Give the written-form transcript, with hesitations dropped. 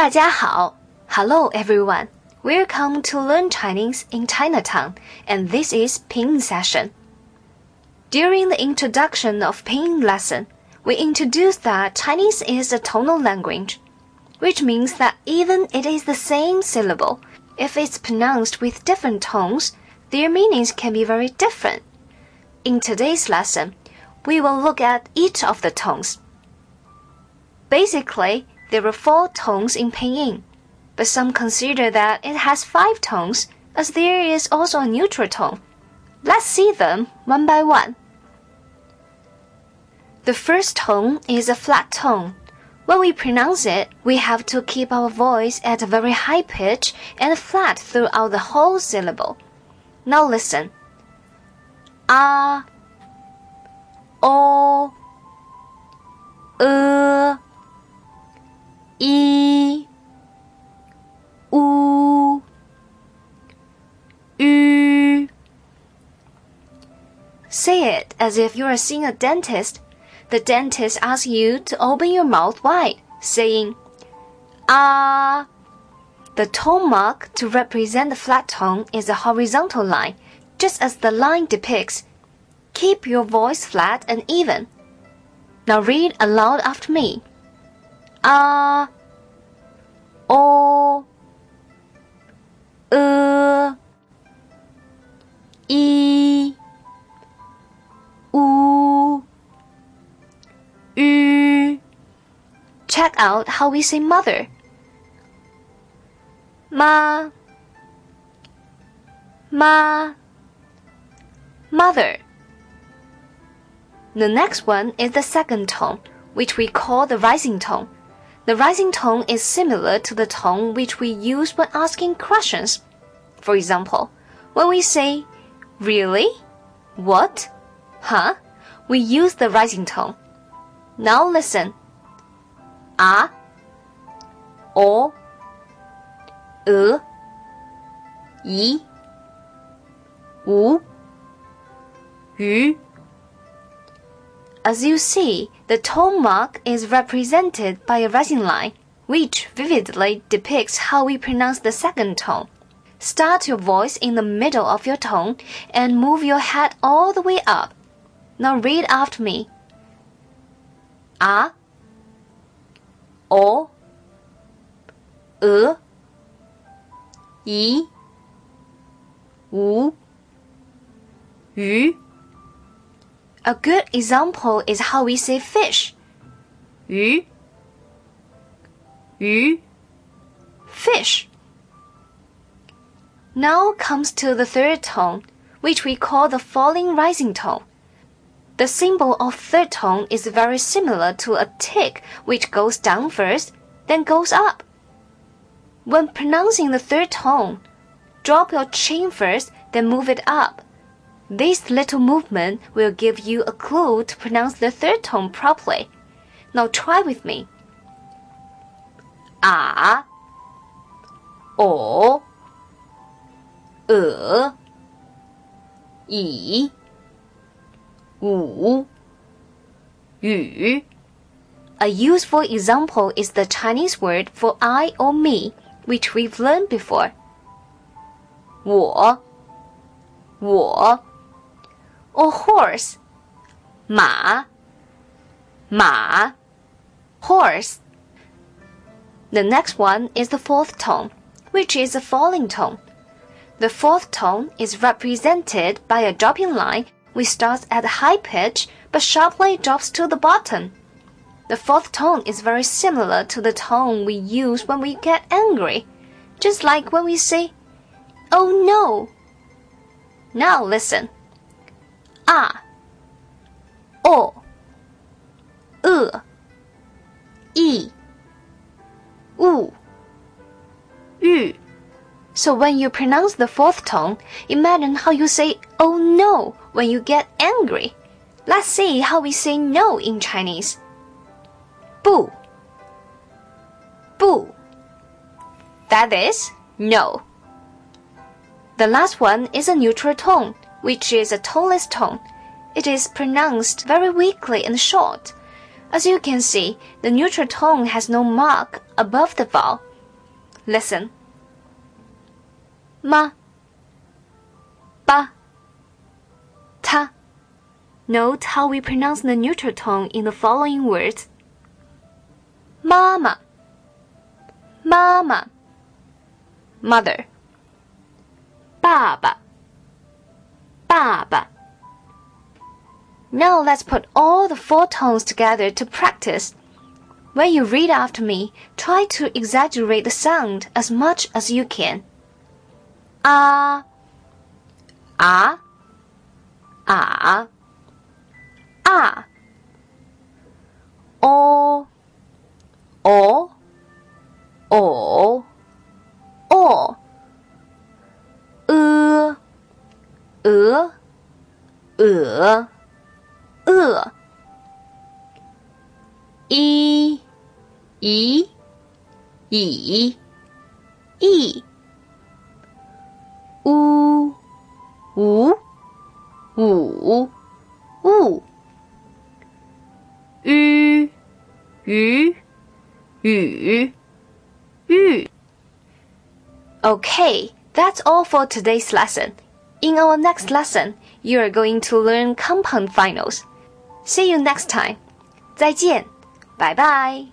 大家好 Hello everyone. Welcome to Learn Chinese in Chinatown, and this is Pinyin session. During the introduction of Pinyin lesson, we introduced that Chinese is a tonal language, which means that even it is the same syllable, if it's pronounced with different tones, their meanings can be very different. In today's lesson, we will look at each of the tones. Basically, there are 4 tones in Pinyin, but some consider that it has 5 tones, as there is also a neutral tone. Let's see them one by one. The first tone is a flat tone. When we pronounce it, we have to keep our voice at a very high pitch and flat throughout the whole syllable. Now listen. A, O, I, U, Ü. Say it as if you are seeing a dentist. The dentist asks you to open your mouth wide, saying, ah. The tone mark to represent the flat tone is a horizontal line, just as the line depicts. Keep your voice flat and even. Now read aloud after me. A, O, I, U, Ü. Check out how we say mother. Ma, ma, mother. The next one is the second tone, which we call the rising tone. The rising tone is similar to the tone which we use when asking questions. For example, when we say, really? What? Huh? We use the rising tone. Now listen. A, O, I, U, Ü. As you see, the tone mark is represented by a rising line, which vividly depicts how we pronounce the second tone. Start your voice in the middle of your tone and move your head all the way up. Now read after me. A, O, I, U, Ü. A good example is how we say fish. Ü, Ü, fish. Now comes to the third tone, which we call the falling rising tone. The symbol of third tone is very similar to a tick which goes down first, then goes up. When pronouncing the third tone, drop your chin first, then move it up. This little movement will give you a clue to pronounce the third tone properly. Now try with me. A, O, I, U, Ü. A useful example is the Chinese word for I or me, which we've learned before. 我 or horse. 马 horse. The next one is the fourth tone, which is a falling tone. The fourth tone is represented by a dropping line which starts at a high pitch but sharply drops to the bottom. The fourth tone is very similar to the tone we use when we get angry, just like when we say, oh no. Now listen. A, O, I, U, Ü. So when you pronounce the fourth tone, imagine how you say oh no when you get angry. Let's see how we say no in Chinese. 不 That is no. The last one is a neutral tone, which is a toneless tone. It is pronounced very weakly and short. As you can see, the neutral tone has no mark above the vowel, Listen. Ma, ba, ta. Note how we pronounce the neutral tone in the following words. Mama, mama, mother. Baba, baba. Now let's put all the 4 tones together to practice. When you read after me, try to exaggerate the sound as much as you can. Ah, ah, ah, ah. O, o, o, o. E, e, e, e. U, u, u, u. Ü, ü, ü, ü. Okay, that's all for today's lesson. In our next lesson, you are going to learn compound finals. See you next time. 再见，拜拜。